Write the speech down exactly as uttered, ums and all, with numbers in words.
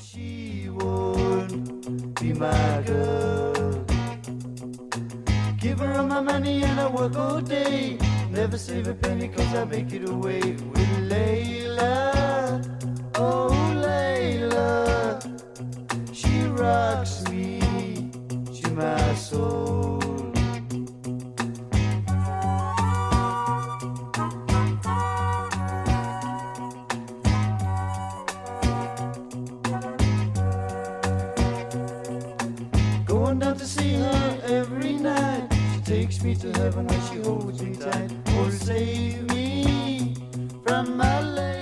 She won't be my girl. Give her all my money and I work all day. Never save a penny cause I make it away with Layla. Oh Layla, she rocks me, she's my soul. Going down to see her every night. She takes me to heaven when she holds me tight. Oh, save me from my life.